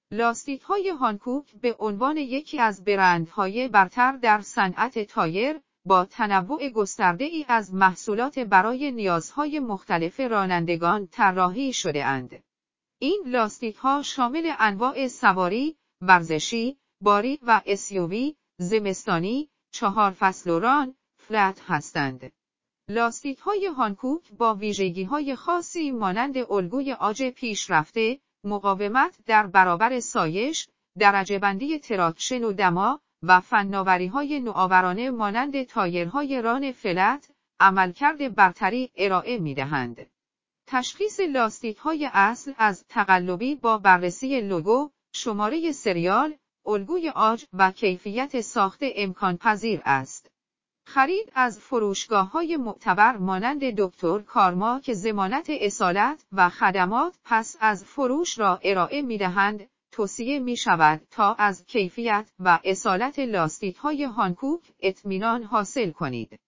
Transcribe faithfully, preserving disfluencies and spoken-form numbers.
لاستیک‌های هانکوک به عنوان یکی از برندهای برتر در صنعت تایر، با تنوع گسترده‌ای از محصولات برای نیازهای مختلف رانندگان طراحی شده‌اند. این لاستیک‌ها شامل انواع سواری، ورزشی، باری و اسیووی، زمستانی، چهار فصل و ران، فلت هستند. لاستیک‌های هانکوک با ویژگی‌های خاصی مانند الگوی عاج پیشرفته، مقاومت در برابر سایش، درجه‌بندی تراکشن و دما و فناوری‌های نوآورانه مانند تایرهای ران فلت، عملکرد برتری ارائه می‌دهند. تشخیص لاستیک‌های اصل از تقلبی با بررسی لوگو، شماره سریال، الگوی عاج و کیفیت ساخت امکان پذیر است. خرید از فروشگاه‌های معتبر مانند دکتر کارما که ضمانت اصالت و خدمات پس از فروش را ارائه می‌دهند، توصیه می‌شود تا از کیفیت و اصالت لاستیک‌های هانکوک اطمینان حاصل کنید.